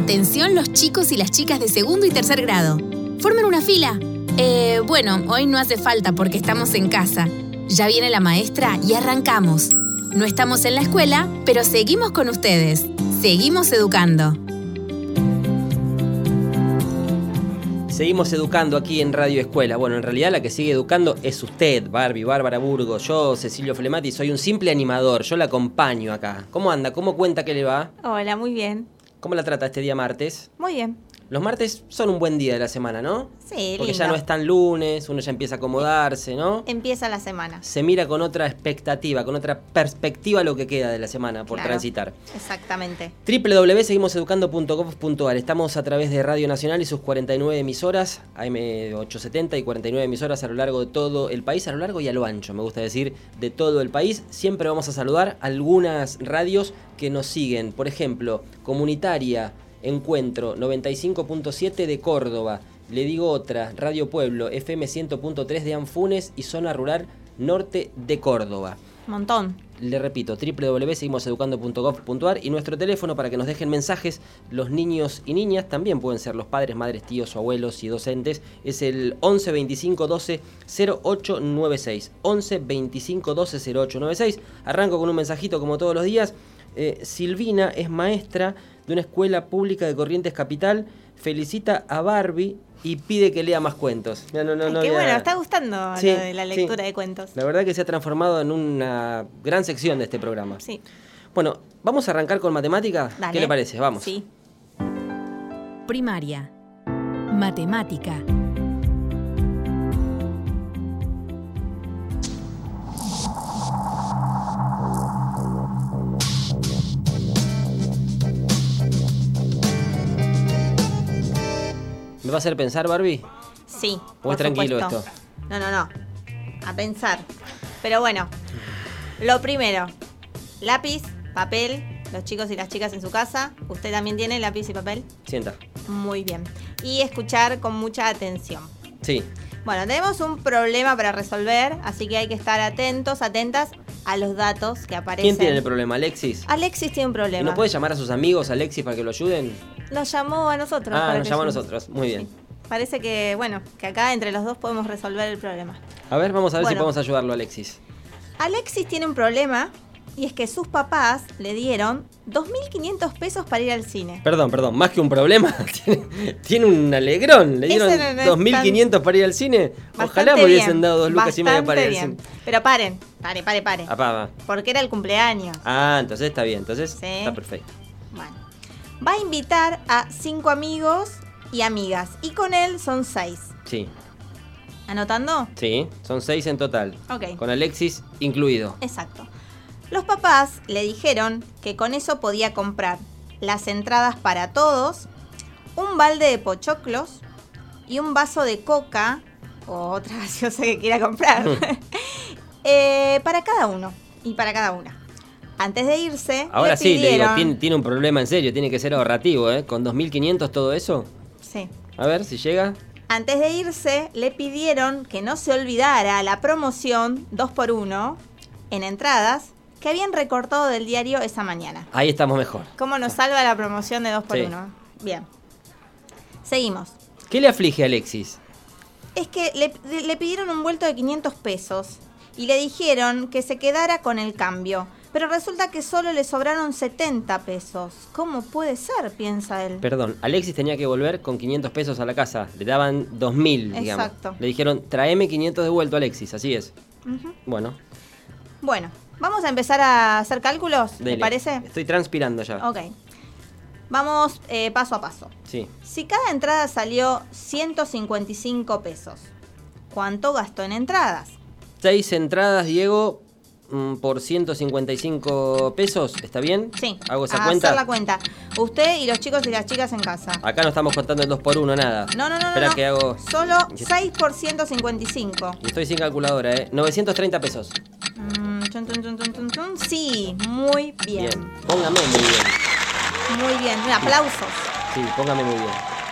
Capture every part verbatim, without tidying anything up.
Atención los chicos y las chicas de segundo y tercer grado. Formen una fila. Eh, bueno, hoy no hace falta porque estamos en casa. Ya viene la maestra y arrancamos. No estamos en la escuela, pero seguimos con ustedes. Seguimos educando. Seguimos educando aquí en Radio Escuela. Bueno, en realidad la que sigue educando es usted, Barbie, Bárbara Burgos. Yo, Cecilio Flemati, soy un simple animador. Yo la acompaño acá. ¿Cómo anda? ¿Cómo cuenta que le va? Hola, muy bien. ¿Cómo la trata este día martes? Muy bien. Los martes son un buen día de la semana, ¿no? Sí, Porque lindo. ya no es tan lunes, uno ya empieza a acomodarse, ¿no? Empieza la semana. Se mira con otra expectativa, con otra perspectiva lo que queda de la semana por Claro, transitar. Exactamente. doble u doble u doble u punto seguimos educando punto gov punto a r. Estamos a través de Radio Nacional y sus cuarenta y nueve emisoras, A M ochocientos setenta y cuarenta y nueve emisoras a lo largo de todo el país, a lo largo y a lo ancho, me gusta decir, de todo el país. Siempre vamos a saludar algunas radios que nos siguen. Por ejemplo, Comunitaria Encuentro noventa y cinco punto siete de Córdoba. Le digo otra, Radio Pueblo, F M cien punto tres de Anfunes y Zona Rural Norte de Córdoba. Montón. Le repito, doble u doble u doble u punto seguimos educando punto gov punto a r y nuestro teléfono para que nos dejen mensajes. Los niños y niñas también pueden ser los padres, madres, tíos, abuelos y docentes. Es el once veinticinco doce cero ocho noventa y seis. once veinticinco doce cero ocho noventa y seis. Arranco con un mensajito como todos los días. Eh, Silvina es maestra de una escuela pública de Corrientes Capital. Felicita a Barbie y pide que lea más cuentos. No, no, no, Ay, no qué había... bueno, está gustando Sí, lo de la lectura sí. de cuentos. La verdad que se ha transformado en una gran sección de este programa. Sí. Bueno, ¿vamos a arrancar con matemática? Dale. ¿Qué le parece? Vamos. Sí. Primaria. Matemática. ¿Me va a hacer pensar, Barbie? Sí. ¿O es por tranquilo supuesto. esto? No, no, no. A pensar. Pero bueno, lo primero, lápiz, papel, los chicos y las chicas en su casa. ¿Usted también tiene lápiz y papel? Sienta. Muy bien. Y escuchar con mucha atención. Sí. Bueno, tenemos un problema para resolver, así que hay que estar atentos, atentas a los datos que aparecen. ¿Quién tiene el problema? ¿Alexis? Alexis tiene un ¿Y problema. no puede llamar a sus amigos, Alexis, para que lo ayuden? Nos llamó a nosotros. Ah, para nos que llamó a ayudemos. nosotros. Muy bien. Sí. Parece que, bueno, que acá entre los dos podemos resolver el problema. A ver, vamos a ver Bueno. si podemos ayudarlo, Alexis. Alexis tiene un problema y es que sus papás le dieron dos mil quinientos pesos para ir al cine. Perdón, perdón, más que un problema, tiene, tiene un alegrón. ¿Le dieron Ese no- no es dos mil quinientos para ir al cine? Ojalá Bastante me hubiesen bien, dado dos lucas y media para ir al bastante cine. bien. Pero paren, pare, pare, pare. Apá, va. Porque era el cumpleaños. Ah, entonces está bien, entonces Sí. está perfecto. Bueno, va a invitar a cinco amigos y amigas. Y con él son seis. Sí, ¿Anotando? sí, son seis en total. Ok. Con Alexis incluido. Exacto. Los papás le dijeron que con eso podía comprar las entradas para todos, un balde de pochoclos y un vaso de coca o otra gaseosa que quiera comprar eh, para cada uno y para cada una. Antes de irse, Ahora le sí, le digo, pidieron... tiene, tiene un problema en serio, tiene que ser ahorrativo, ¿eh? Con dos mil quinientos todo eso. Sí. A ver si llega. Antes de irse, le pidieron que no se olvidara la promoción dos por uno en entradas que habían recortado del diario esa mañana. Ahí estamos mejor. ¿Cómo nos salva la promoción de dos por Sí. uno? Bien. Seguimos. ¿Qué le aflige a Alexis? Es que le, le pidieron un vuelto de quinientos pesos y le dijeron que se quedara con el cambio. Pero resulta que solo le sobraron setenta pesos. ¿Cómo puede ser? Piensa él. Perdón, Alexis tenía que volver con quinientos pesos a la casa. Le daban dos mil, digamos. Exacto. Le dijeron, tráeme quinientos de vuelto, Alexis. Así es. Ujú. Bueno, Bueno, vamos a empezar a hacer cálculos, ¿te dele. parece? Estoy transpirando ya. Ok. Vamos eh, paso a paso. Sí. Si cada entrada salió ciento cincuenta y cinco pesos, ¿cuánto gastó en entradas? Seis entradas, Diego, mm, por ciento cincuenta y cinco pesos. ¿Está bien? Sí. ¿Hago esa a cuenta? hacer la cuenta. Usted y los chicos y las chicas en casa. Acá no estamos contando el dos por uno, nada. No, no, no, Espera no. que hago... Solo seis por ciento cincuenta y cinco. Y estoy sin calculadora, ¿eh? novecientos treinta pesos. Mm, chun, chun, chun, chun, chun, chun. Sí, muy bien. Bien. Póngame muy bien. Muy bien. Un aplausos. Sí, póngame muy bien.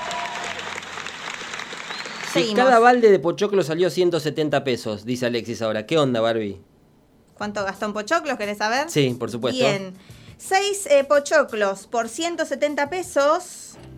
Si Seguimos. cada balde de pochoclo salió ciento setenta pesos, dice Alexis ahora. ¿Qué onda, Barbie? ¿Cuánto gastó en pochoclos? ¿Querés saber? Sí, por supuesto. Bien. seis eh, pochoclos por ciento setenta pesos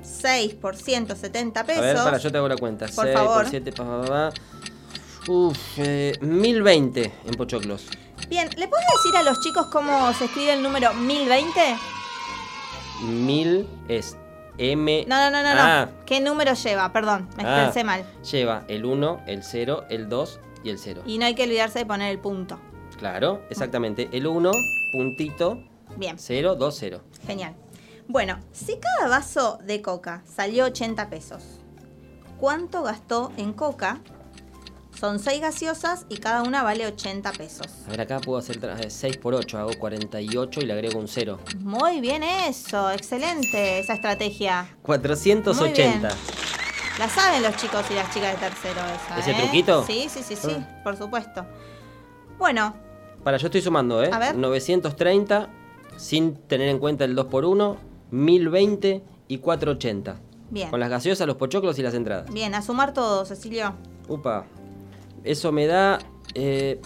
seis por ciento setenta pesos. A ver, para, yo te hago la cuenta. Por seis favor. por siete, pa, pa, pa. Uf, eh, mil veinte en pochoclos. Bien, ¿le puedes decir a los chicos cómo se escribe el número mil veinte? Mil es M... No, no, no, no, ah, no. ¿Qué número lleva? Perdón, me ah, expresé mal. Lleva el uno, el cero, el dos y el cero. Y no hay que olvidarse de poner el punto. Claro, exactamente. El uno, puntito, Bien, cero, dos, cero. genial. Bueno, si cada vaso de coca salió ochenta pesos, ¿cuánto gastó en coca? Son seis gaseosas y cada una vale ochenta pesos. A ver, acá puedo hacer tra- seis por ocho, hago cuarenta y ocho y le agrego un cero. Muy bien eso, excelente esa estrategia. cuatrocientos ochenta. Muy La saben los chicos y las chicas de tercero esa, ¿Ese ¿eh? truquito? Sí, sí, sí, sí, Ah. por supuesto. Bueno, Para, yo estoy sumando, ¿eh? A ver. novecientos treinta, sin tener en cuenta el dos por uno, mil veinte y cuatrocientos ochenta. bien. Con las gaseosas, los pochoclos y las entradas. Bien, a sumar todo, Cecilio. Upa. Eso me da... Eh,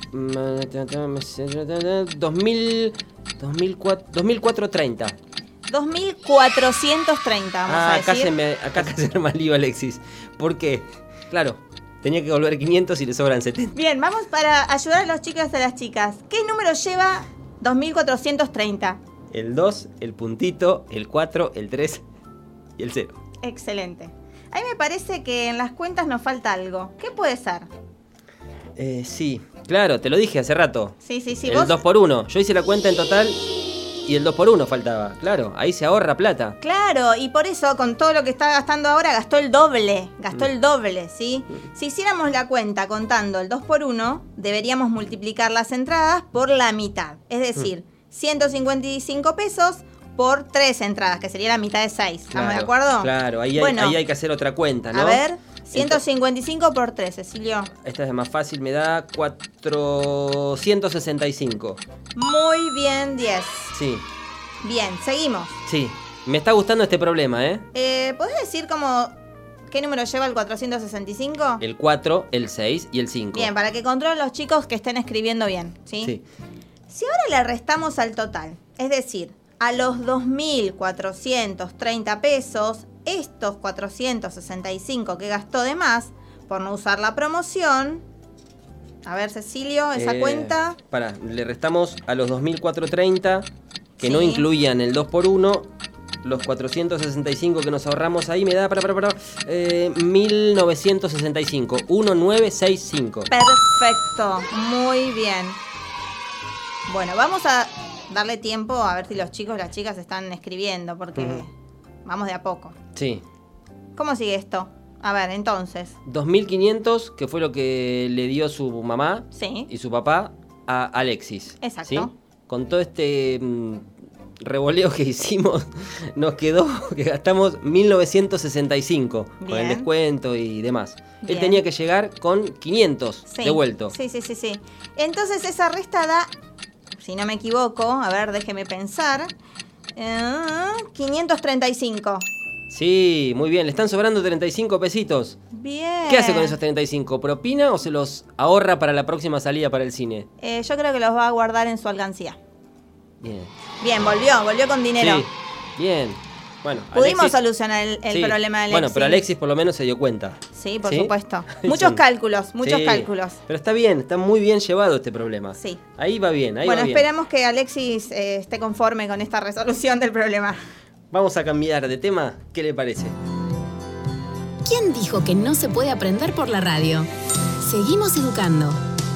dos mil... dos mil cuatrocientos treinta. dos mil cuatrocientos treinta, vamos Ah, a acá decir. se me, acá se arma el lío, Alexis. ¿Por qué? Claro, tenía que volver quinientos y le sobran setenta. Bien, vamos para ayudar a los chicos y a las chicas. ¿Qué número lleva dos mil cuatrocientos treinta? El dos, el puntito, el cuatro, el tres y el cero. Excelente. A mí me parece que en las cuentas nos falta algo. ¿Qué puede ser? Eh, sí, claro, te lo dije hace rato. Sí, sí, sí. el vos... dos por uno. Yo hice la cuenta en total y el dos por uno faltaba. Claro, ahí se ahorra plata. Claro, y por eso con todo lo que está gastando ahora gastó el doble, gastó el doble, ¿sí? Si hiciéramos la cuenta contando el dos por uno, deberíamos multiplicar las entradas por la mitad, es decir, ciento cincuenta y cinco pesos por tres entradas, que sería la mitad de seis, ¿estamos Claro, de acuerdo? Claro, ahí hay, Bueno, ahí hay que hacer otra cuenta, ¿no? a ver, ciento cincuenta y cinco por tres, Cecilio. Esta es más fácil, me da cuatrocientos sesenta y cinco. Muy bien, diez. Sí, Bien, seguimos. sí. Me está gustando este problema, ¿eh? Eh, ¿Podés decir como qué número lleva el cuatrocientos sesenta y cinco? El cuatro, el seis y el cinco. Bien, para que controlen los chicos que estén escribiendo bien, ¿sí? Sí. Si ahora le restamos al total, es decir, a los dos mil cuatrocientos treinta pesos, estos cuatrocientos sesenta y cinco que gastó de más por no usar la promoción. A ver, Cecilio, esa Eh, cuenta. Pará, le restamos a los dos mil cuatrocientos treinta, que Sí. no incluían el dos por uno, los cuatrocientos sesenta y cinco que nos ahorramos ahí me da, para, para, para, eh, mil novecientos sesenta y cinco. mil novecientos sesenta y cinco. Perfecto, muy bien. Bueno, vamos a darle tiempo a ver si los chicos y las chicas están escribiendo, porque Ujú. vamos de a poco. Sí. ¿Cómo sigue esto? A ver, entonces. dos mil quinientos, que fue lo que le dio su mamá Sí. y su papá a Alexis. Exacto. ¿Sí? Con todo este mm, revoleo que hicimos, nos quedó que gastamos mil novecientos sesenta y cinco con el Bien. descuento y demás. Bien. Él tenía que llegar con quinientos Sí. devuelto. Sí, sí, sí, sí. Entonces esa resta da, si no me equivoco, a ver, déjeme pensar, eh, quinientos treinta y cinco. Sí, muy bien. Le están sobrando treinta y cinco pesitos. Bien. ¿Qué hace con esos treinta y cinco? ¿Propina o se los ahorra para la próxima salida para el cine? Eh, yo creo que los va a guardar en su alcancía. Bien. Bien, volvió, volvió con dinero. Sí, bien. Bueno, Pudimos Alexis- solucionar el, el sí. problema de Alexis. Bueno, pero Alexis por lo menos se dio cuenta. Sí, por ¿Sí? supuesto. Son- Muchos cálculos, muchos Sí, cálculos. Pero está bien, está muy bien llevado este problema. Sí. Ahí va bien, ahí Bueno, va bien. esperamos que Alexis eh, esté conforme con esta resolución del problema. Vamos a cambiar de tema. ¿Qué le parece? ¿Quién dijo que no se puede aprender por la radio? Seguimos educando.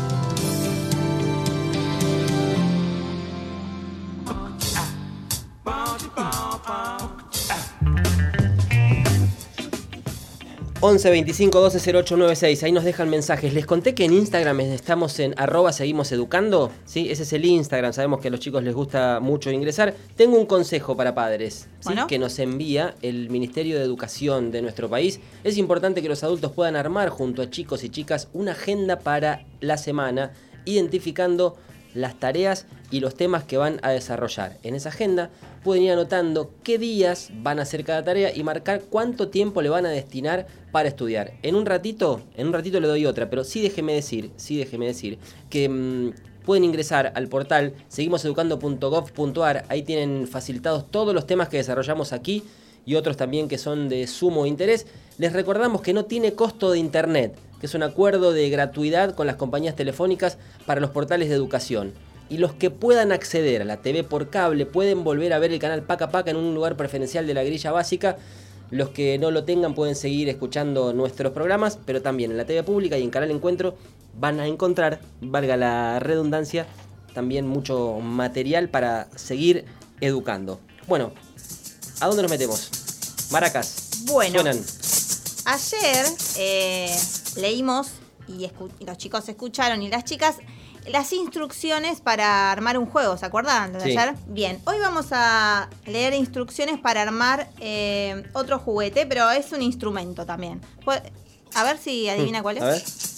once veinticinco doce cero ocho nueve seis, ahí nos dejan mensajes. Les conté que en Instagram estamos en arroba seguimos educando, ¿sí? Ese es el Instagram, sabemos que a los chicos les gusta mucho ingresar. Tengo un consejo para padres, ¿sí? Bueno. Que nos envía el Ministerio de Educación de nuestro país. Es importante que los adultos puedan armar junto a chicos y chicas una agenda para la semana, identificando las tareas y los temas que van a desarrollar. En esa agenda pueden ir anotando qué días van a hacer cada tarea y marcar cuánto tiempo le van a destinar para estudiar. En un ratito, en un ratito le doy otra, pero sí déjeme decir, sí déjeme decir que mmm, pueden ingresar al portal seguimoseducando punto gov punto ar, ahí tienen facilitados todos los temas que desarrollamos aquí y otros también que son de sumo interés. Les recordamos que no tiene costo de internet, que es un acuerdo de gratuidad con las compañías telefónicas para los portales de educación. Y los que puedan acceder a la T V por cable pueden volver a ver el canal Paca Paca en un lugar preferencial de la grilla básica. Los que no lo tengan pueden seguir escuchando nuestros programas, pero también en la T V pública y en Canal Encuentro van a encontrar, valga la redundancia, también mucho material para seguir educando. Bueno, ¿a dónde nos metemos? Maracas. Bueno, suenan. Ayer eh, leímos y, y los chicos escucharon y las chicas las instrucciones para armar un juego, ¿se acuerdan de Sí. ayer? Bien, hoy vamos a leer instrucciones para armar eh, otro juguete, pero es un instrumento también. Pu- A ver si adivina cuál es. A ver.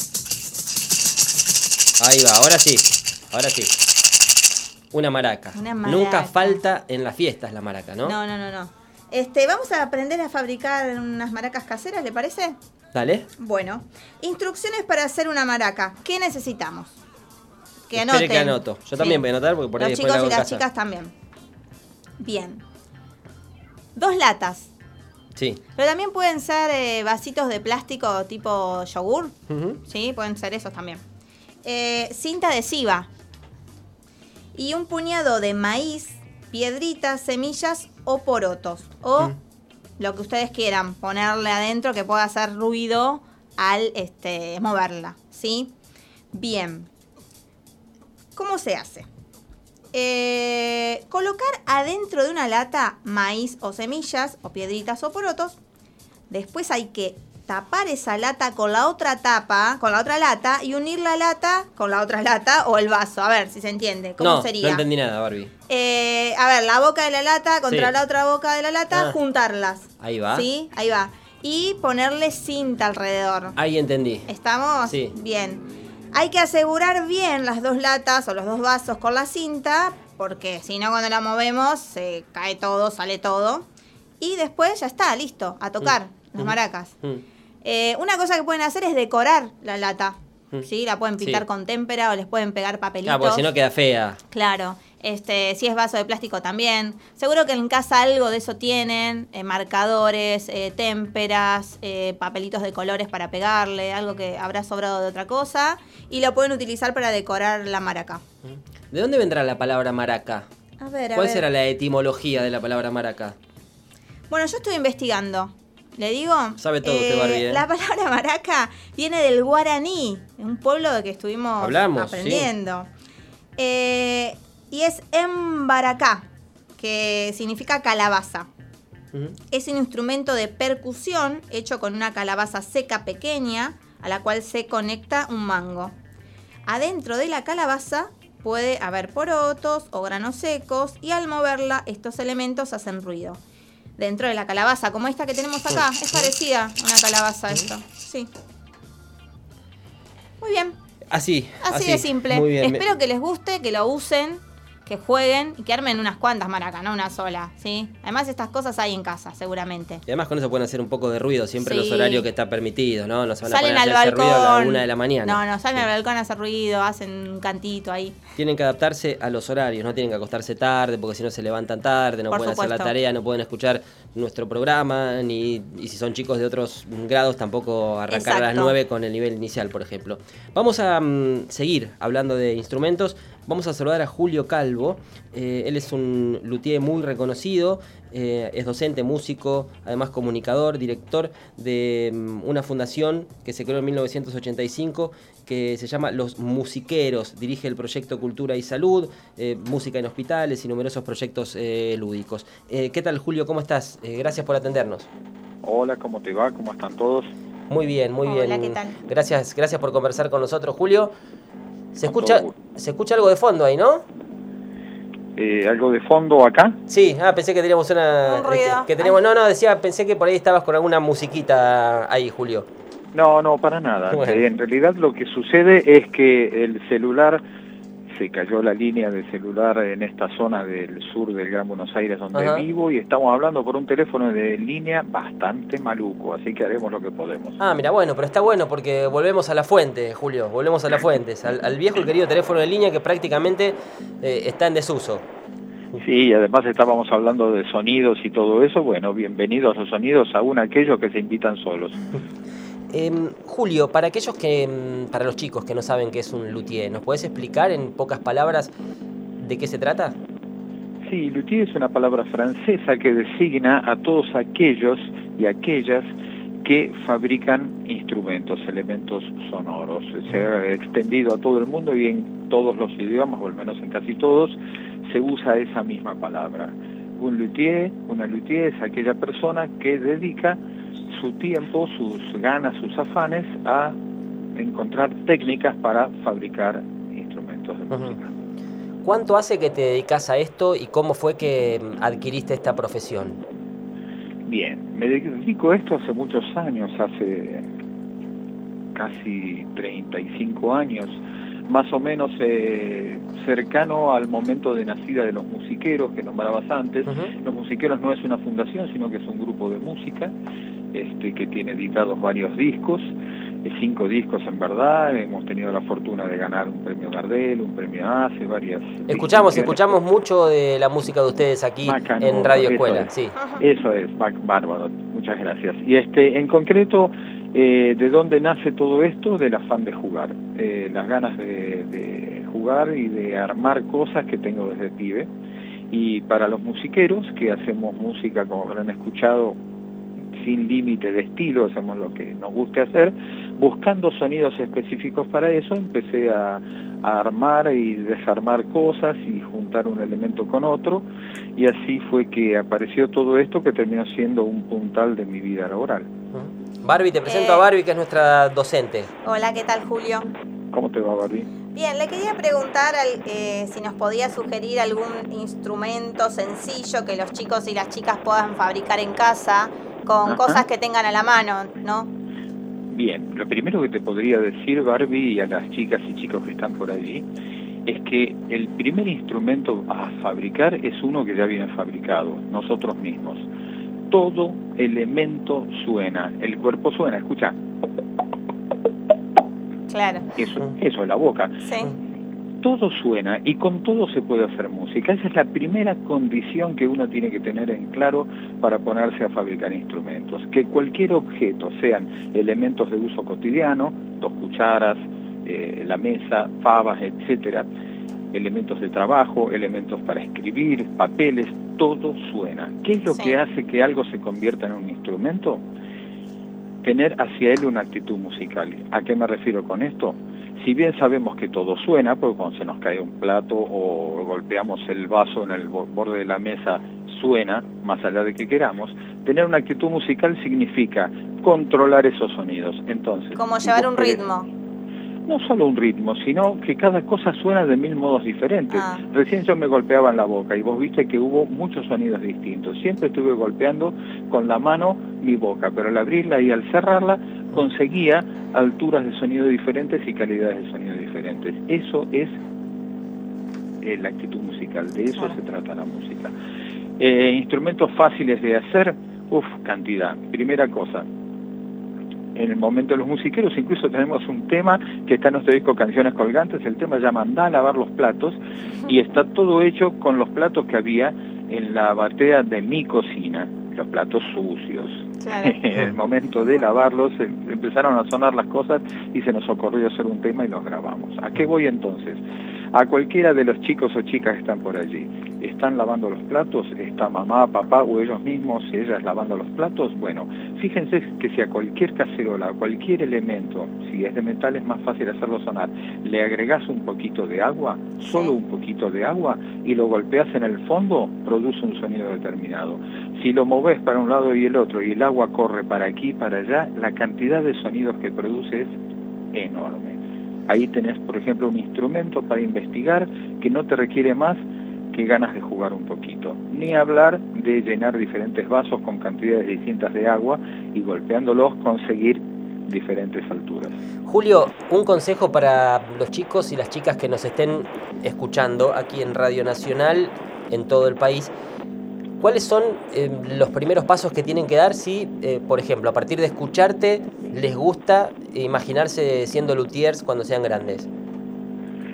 Ahí va, ahora sí, ahora sí. Una maraca. Una maraca. Nunca falta en las fiestas la maraca, ¿no? No, no, no, no. Este, vamos a aprender a fabricar unas maracas caseras, ¿le parece? Dale. Bueno, instrucciones para hacer una maraca. ¿Qué necesitamos? Que Espere anoten. que anoto. Yo también voy a anotar porque por ahí Los después la chicos hago y en las casa. chicas también. Bien. Dos latas. Sí. Pero también pueden ser eh, vasitos de plástico tipo yogur. Ujú. Sí, pueden ser esos también. Eh, cinta adhesiva. Y un puñado de maíz, piedritas, semillas o porotos. O Mm. lo que ustedes quieran ponerle adentro que pueda hacer ruido al este, moverla. ¿Sí? Bien. ¿Cómo se hace? Eh, colocar adentro de una lata maíz o semillas o piedritas o porotos. Después hay que tapar esa lata con la otra tapa, con la otra lata y unir la lata con la otra lata o el vaso. A ver si se entiende. ¿Cómo No, sería? no entendí nada, Barbie. Eh, a ver, la boca de la lata contra Sí. la otra boca de la lata, Ah. juntarlas. Ahí va. ¿Sí? Ahí va. Y ponerle cinta alrededor. Ahí entendí. ¿Estamos? Sí. Bien. Hay que asegurar bien las dos latas o los dos vasos con la cinta, porque si no cuando la movemos se cae todo, sale todo. Y después ya está, listo, a tocar Mm. las Mm. maracas. Mm. Eh, una cosa que pueden hacer es decorar la lata. Mm. ¿Sí? La pueden pintar Sí. con témpera o les pueden pegar papelitos. Ah, porque si no queda fea. Claro, este, si es vaso de plástico también. Seguro que en casa algo de eso tienen, eh, marcadores, eh, témperas, eh, papelitos de colores para pegarle, algo que habrá sobrado de otra cosa. Y lo pueden utilizar para decorar la maraca. ¿De dónde vendrá la palabra maraca? A ver, a ¿Cuál ver. será la etimología de la palabra maraca? Bueno, yo estoy investigando. ¿Le digo? Sabe todo usted, Barbie, ¿eh? La palabra maraca viene del guaraní, un pueblo de que estuvimos Hablamos, aprendiendo. Eh, y es embaracá, que significa calabaza. Ujú. Es un instrumento de percusión hecho con una calabaza seca pequeña a la cual se conecta un mango. Adentro de la calabaza puede haber porotos o granos secos y al moverla estos elementos hacen ruido. Dentro de la calabaza, como esta que tenemos acá, es parecida a una calabaza esto. Sí. Muy bien. Así, Así, de simple. Muy bien. Espero que les guste, que lo usen, que jueguen y que armen unas cuantas maracas, no una sola, ¿sí? Además estas cosas hay en casa, seguramente. Y además con eso pueden hacer un poco de ruido, siempre en Sí. los horarios que está permitido, ¿no? No se van a Salen poner al a hacer ese ruido a la balcón. una de la mañana. No, no, salen Sí. al balcón a hacer ruido, hacen un cantito ahí. Tienen que adaptarse a los horarios, no tienen que acostarse tarde, porque si no se levantan tarde, no Por pueden hacer la supuesto. tarea, no pueden escuchar nuestro programa, ni y si son chicos de otros grados, tampoco arrancar a las Exacto. nueve con el nivel inicial, por ejemplo. Vamos a mm, seguir hablando de instrumentos. Vamos a saludar a Julio Calvo. Eh, él es un luthier muy reconocido, eh, es docente, músico, además comunicador, director de mm, una fundación que se creó en mil novecientos ochenta y cinco que se llama Los Musiqueros. Dirige el proyecto Cultura y Salud, eh, música en hospitales y numerosos proyectos eh, lúdicos. Eh, ¿Qué tal, Julio? ¿Cómo estás? Eh, gracias por atendernos. Hola, ¿cómo te va? ¿Cómo están todos? Muy bien, muy bien. Hola, ¿qué tal? Gracias, gracias por conversar con nosotros, Julio. Se Con escucha, todo gusto. se escucha algo de fondo ahí, ¿no? Eh, ¿Algo de fondo acá? Sí, ah, pensé que teníamos una... Un ruido. Que, que teníamos, no, no, decía, pensé que por ahí estabas con alguna musiquita ahí, Julio. No, no, para nada. Bueno. Eh, en realidad lo que sucede es que el celular, se cayó la línea del celular en esta zona del sur del Gran Buenos Aires donde Ajá. vivo y estamos hablando por un teléfono de línea bastante maluco, así que haremos lo que podemos. Ah, mira, bueno, pero está bueno porque volvemos a la fuente, Julio, volvemos a las fuentes, al, al viejo y querido teléfono de línea que prácticamente eh, está en desuso. Sí, además estábamos hablando de sonidos y todo eso. Bueno, bienvenidos los sonidos, aún aquellos que se invitan solos. Eh, Julio, para aquellos que, para los chicos que no saben qué es un luthier, ¿nos podés explicar en pocas palabras de qué se trata? Sí, luthier es una palabra francesa que designa a todos aquellos y aquellas que fabrican instrumentos, elementos sonoros. Se ha extendido a todo el mundo y en todos los idiomas, o al menos en casi todos, se usa esa misma palabra. Un luthier, una luthier es aquella persona que dedica su tiempo, sus ganas, sus afanes a encontrar técnicas para fabricar instrumentos de música. ¿Cuánto hace que te dedicas a esto y cómo fue que adquiriste esta profesión? Bien, me dedico a esto hace muchos años, hace casi treinta y cinco años, más o menos eh, cercano al momento de nacida de los musiqueros que nombrabas antes. Uh-huh. Los musiqueros no es una fundación, sino que es un grupo de música este, que tiene editados varios discos, eh, cinco discos en verdad. Hemos tenido la fortuna de ganar un premio Gardel, un premio A C E, varias... Escuchamos, escuchamos mucho de la música de ustedes aquí Macano, en Radio Escuela. Eso sí. es, eso es, bárbaro, muchas gracias. Y este, en concreto... Eh, ¿de dónde nace todo esto? Del afán de jugar, eh, las ganas de, de jugar y de armar cosas que tengo desde pibe. Y para los musiqueros, que hacemos música, como habrán escuchado, sin límite de estilo, hacemos lo que nos guste hacer, buscando sonidos específicos para eso, empecé a, a armar y desarmar cosas y juntar un elemento con otro, y así fue que apareció todo esto que terminó siendo un puntal de mi vida laboral. Barbie, te presento eh, a Barbie, que es nuestra docente. Hola, ¿qué tal, Julio? ¿Cómo te va, Barbie? Bien, le quería preguntar al, eh, si nos podía sugerir algún instrumento sencillo que los chicos y las chicas puedan fabricar en casa, con Ajá. cosas que tengan a la mano, ¿no? Bien, lo primero que te podría decir, Barbie, y a las chicas y chicos que están por allí, es que el primer instrumento a fabricar es uno que ya viene fabricado, nosotros mismos. Todo elemento suena, el cuerpo suena, escucha. Claro. Eso, eso es la boca. Sí. Todo suena y con todo se puede hacer música. Esa es la primera condición que uno tiene que tener en claro para ponerse a fabricar instrumentos. Que cualquier objeto, sean elementos de uso cotidiano, dos cucharas, eh, la mesa, fabas, etcétera, elementos de trabajo, elementos para escribir, papeles, todo suena. ¿Qué es lo sí. que hace que algo se convierta en un instrumento? Tener hacia él una actitud musical. ¿A qué me refiero con esto? Si bien sabemos que todo suena, porque cuando se nos cae un plato o golpeamos el vaso en el borde de la mesa, suena, más allá de que queramos, tener una actitud musical significa controlar esos sonidos. Entonces, como llevar un ritmo. No solo un ritmo, sino que cada cosa suena de mil modos diferentes. Ah. Recién yo me golpeaba en la boca y vos viste que hubo muchos sonidos distintos. Siempre estuve golpeando con la mano mi boca, pero al abrirla y al cerrarla conseguía alturas de sonido diferentes y calidades de sonido diferentes. Eso es eh, la actitud musical, de eso ah. se trata la música. Eh, instrumentos fáciles de hacer, uff, cantidad. Primera cosa, en el momento de los musiqueros incluso tenemos un tema que está en nuestro disco Canciones Colgantes, el tema se llama Andá a lavar los platos, y está todo hecho con los platos que había en la batea de mi cocina, los platos sucios. Claro. En el momento de lavarlos empezaron a sonar las cosas y se nos ocurrió hacer un tema y los grabamos. ¿A qué voy entonces? A cualquiera de los chicos o chicas que están por allí. ¿Están lavando los platos? ¿Está mamá, papá o ellos mismos, ellas lavando los platos? Bueno, fíjense que si a cualquier cacerola, a cualquier elemento, si es de metal es más fácil hacerlo sonar, le agregás un poquito de agua, solo un poquito de agua, y lo golpeas en el fondo, produce un sonido determinado. Si lo movés para un lado y el otro y el agua corre para aquí y para allá, la cantidad de sonidos que produce es enorme. Ahí tenés, por ejemplo, un instrumento para investigar que no te requiere más que ganas de jugar un poquito. Ni hablar de llenar diferentes vasos con cantidades distintas de agua y golpeándolos conseguir diferentes alturas. Julio, un consejo para los chicos y las chicas que nos estén escuchando aquí en Radio Nacional, en todo el país. ¿Cuáles son eh, los primeros pasos que tienen que dar si, eh, por ejemplo, a partir de escucharte, les gusta imaginarse siendo luthiers cuando sean grandes?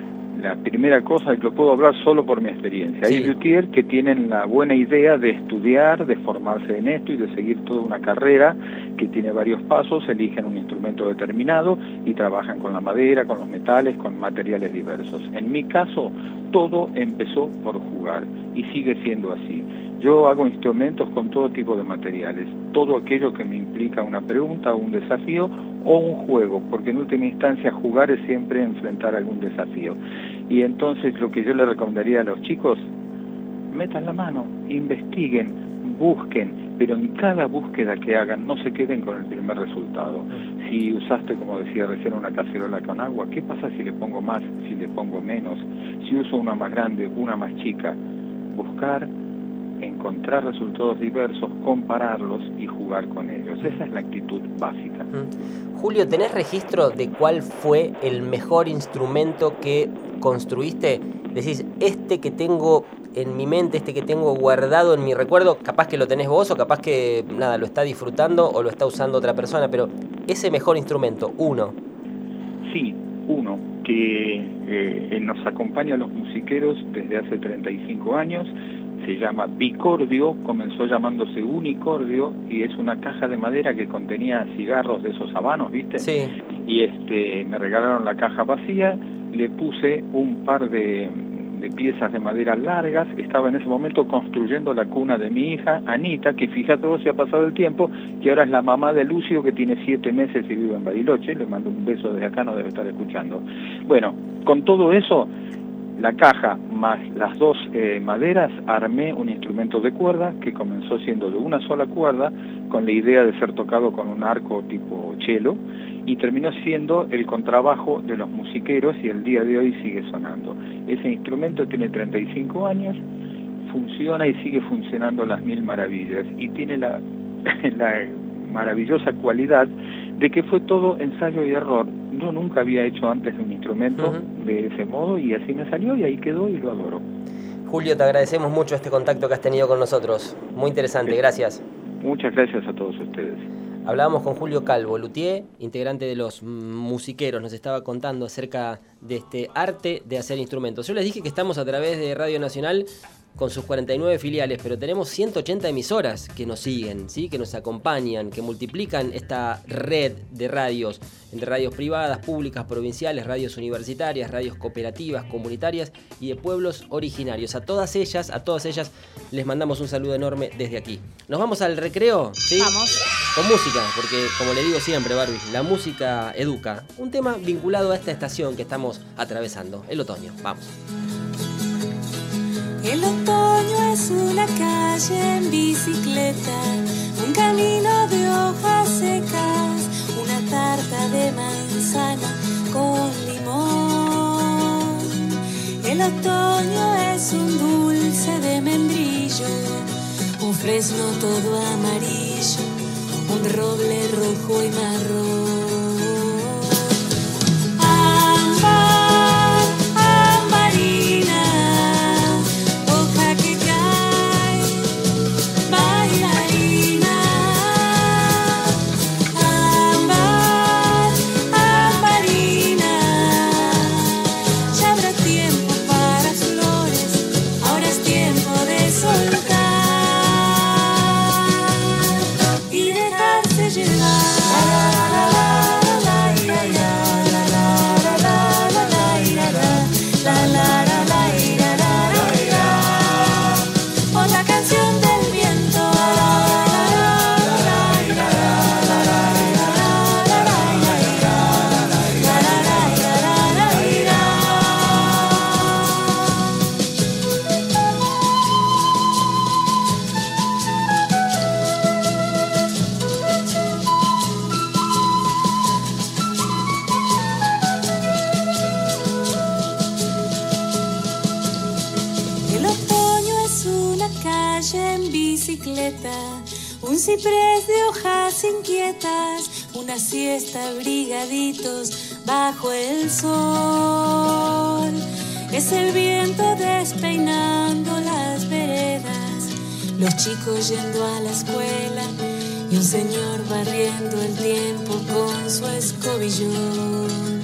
la primera cosa que lo puedo hablar solo por mi experiencia. Sí. Hay luthiers que tienen la buena idea de estudiar, de formarse en esto y de seguir toda una carrera que tiene varios pasos, eligen un instrumento determinado y trabajan con la madera, con los metales, con materiales diversos. En mi caso, todo empezó por jugar y sigue siendo así. Yo hago instrumentos con todo tipo de materiales, todo aquello que me implica una pregunta, un desafío o un juego, porque en última instancia jugar es siempre enfrentar algún desafío. Y entonces lo que yo le recomendaría a los chicos, metan la mano, investiguen, busquen, pero en cada búsqueda que hagan no se queden con el primer resultado. Si usaste, como decía recién, una cacerola con agua, ¿qué pasa si le pongo más, si le pongo menos? Si uso una más grande, una más chica, buscar, encontrar resultados diversos, compararlos y jugar con ellos. Esa es la actitud básica. Mm. Julio, ¿tenés registro de cuál fue el mejor instrumento que construiste? Decís, este que tengo en mi mente, este que tengo guardado en mi recuerdo, capaz que lo tenés vos o capaz que, nada, lo está disfrutando o lo está usando otra persona, pero ese mejor instrumento, uno. Sí, uno, que eh, nos acompaña a los musiqueros desde hace treinta y cinco años, se llama bicordio, comenzó llamándose unicordio y es una caja de madera que contenía cigarros de esos habanos, ¿viste? Sí. Y este, me regalaron la caja vacía, le puse un par de, de piezas de madera largas, estaba en ese momento construyendo la cuna de mi hija, Anita, que fíjate vos si ha pasado el tiempo, que ahora es la mamá de Lucio, que tiene siete meses y vive en Bariloche, le mando un beso desde acá, no debe estar escuchando. Bueno, con todo eso, la caja más las dos eh, maderas, armé un instrumento de cuerda que comenzó siendo de una sola cuerda, con la idea de ser tocado con un arco tipo cello, y terminó siendo el contrabajo de los musiqueros y el día de hoy sigue sonando. Ese instrumento tiene treinta y cinco años, funciona y sigue funcionando las mil maravillas, y tiene la, la maravillosa cualidad de que fue todo ensayo y error. Yo nunca había hecho antes un instrumento uh-huh. de ese modo y así me salió y ahí quedó y lo adoro. Julio, te agradecemos mucho este contacto que has tenido con nosotros. Muy interesante, gracias. Muchas gracias a todos ustedes. Hablábamos con Julio Calvo, luthier, integrante de los musiqueros. Nos estaba contando acerca de este arte de hacer instrumentos. Yo les dije que estamos a través de Radio Nacional con sus cuarenta y nueve filiales, pero tenemos ciento ochenta emisoras que nos siguen, ¿sí? Que nos acompañan, que multiplican esta red de radios, entre radios privadas, públicas, provinciales, radios universitarias, radios cooperativas, comunitarias y de pueblos originarios. A todas ellas, a todas ellas les mandamos un saludo enorme desde aquí. ¿Nos vamos al recreo? ¿Sí? Vamos. Con música, porque como le digo siempre, Barbie, la música educa. Un tema vinculado a esta estación que estamos atravesando, el otoño. Vamos. El otoño es una calle en bicicleta, un camino de hojas secas, una tarta de manzana con limón. El otoño es un dulce de membrillo, un fresno todo amarillo, un roble rojo y marrón. Un ciprés de hojas inquietas, una siesta abrigaditos bajo el sol. Es el viento despeinando las veredas, los chicos yendo a la escuela y un señor barriendo el tiempo con su escobillón.